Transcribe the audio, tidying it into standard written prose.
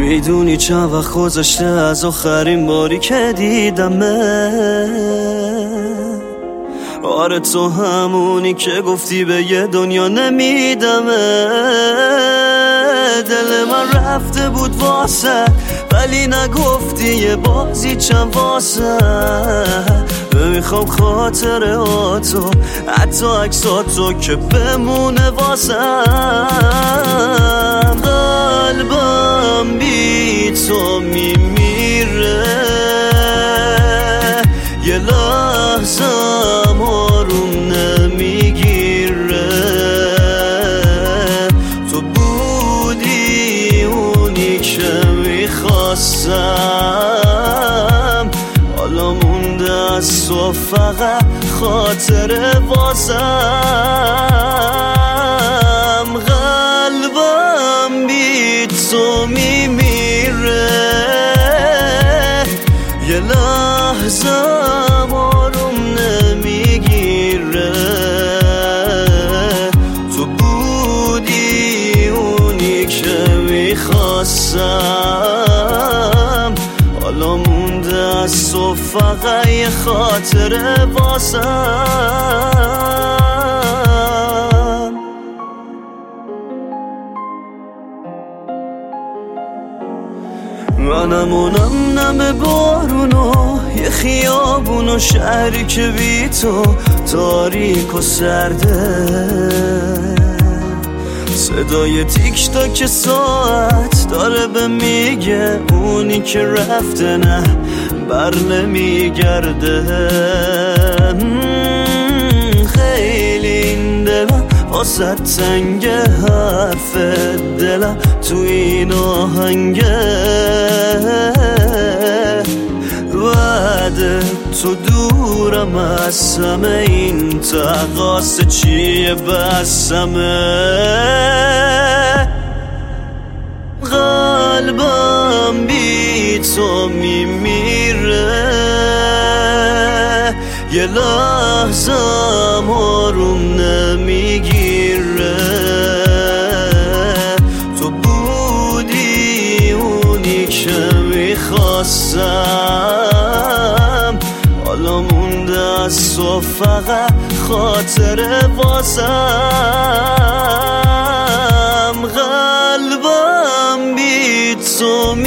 میدونی چند وقت گذشته از آخرین باری که دیدمه. آره تو همونی که گفتی به یه دنیا نمیدمه. دل من رفته بود واسه ولی نگفتی یه بازی چند واسه. میخوام خاطره هاتو حتی عکساتو که بمونه واسم. قلبم بی تو میمیره، یه لحظم آروم نمیگیره. تو بودی اونی که میخواستم، حالا مونده از تو فقط خاطره واسم. قلبم بی تو میمیره، یه لحظم آروم نمیگیره. تو بودی اونی که میخواستم، حالا مونده از تو فقط یه خاطره واسم. منم اونم نم بارونو، یه خیابون و شهری که بی تو تاریک و سرده. صدای تیک تاک ساعت داره به میگه اونی که رفته نه بر نمیگرده. خیلی این دلم واسه تنگ، حرف دلم تو این آهنگه. بعد تو دورم از همه این تقاصه چیه بسمه. قلبم بی تو میمیره، یه لحظم آروم نمیگیره. تو بودی اونی که میخواستم، حالا مونده از تو فقط خاطره واسم. قلبم بی تو